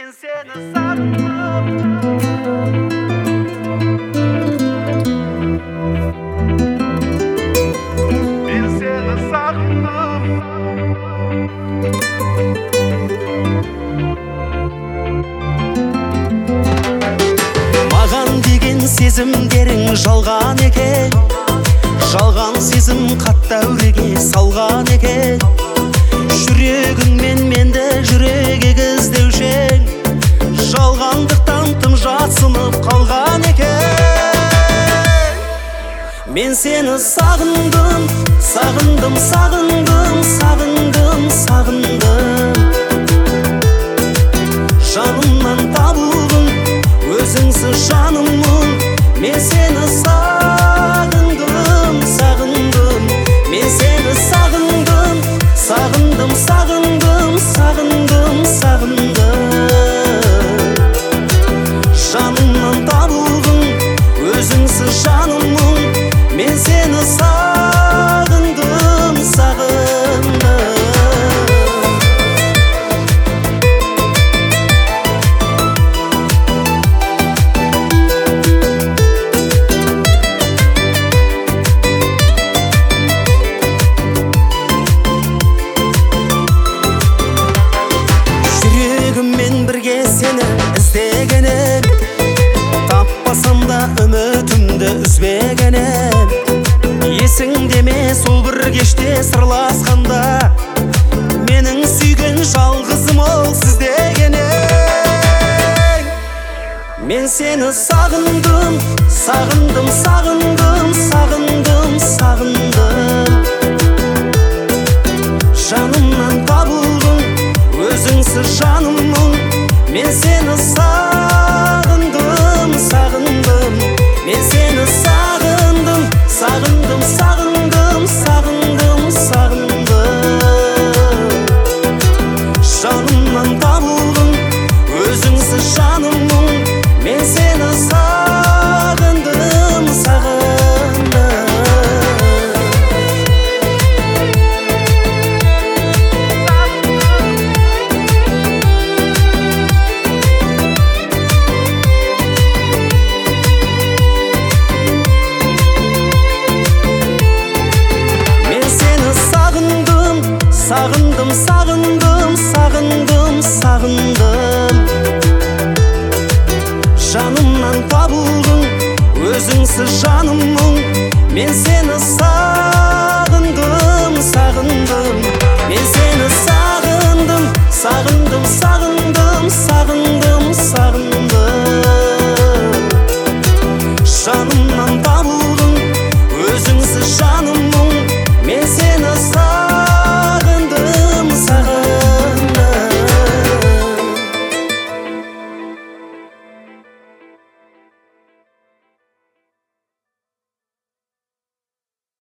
Мен сені сағындым. Мен сені сағындым. Маған деген сезімдерің жалған екен, жалған сезім қатты әуреге салған екен. Жүрегіңмен менді жүрек егіздеуші ең, жалғандықтан тым жатсынып қалған екен. Мен сені сағындым, сағындым, сағындым, сағындым, сағындым. Жанымнан табылдың, өзіңсіз жаныммын. Мен сені сағындым, сағындым. Мен сені сағындым, сағындым, сағындым, сағындым, сағындым. Жанымнан табылдың, өзіңсіз жаныммын. Мен сені сағындым, сағындым. Жүрегіммен бірге сені іздегенім, таппасам да үмітімді үзбегенім. Есіңде ме сол бір кеште сырласқанда, менің сүйген жалғызым ол сіз деген ең. Мен сені сағындым, сағындым, сағындым, сағындым, сағындым. Жанымнан табылдың, өзіңсіз жаныммын. Мен сені сағындым.